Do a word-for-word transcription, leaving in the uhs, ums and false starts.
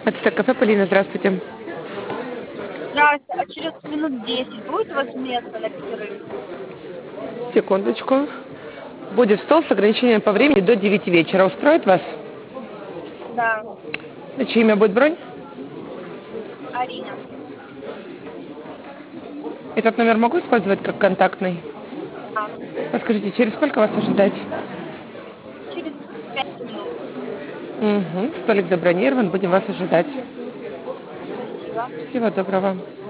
Это кафе Полина, здравствуйте. Здрасте, а через минут десять будет у вас место на пятерых? Секундочку. Будет стол с ограничением по времени до девяти вечера. Устроит вас? Да, На чье имя будет бронь? Арина. Этот номер могу использовать как контактный? Да, Подскажите, через сколько вас ожидать? через пять минут. Угу. Столик забронирован, будем вас ожидать. Спасибо. Всего доброго.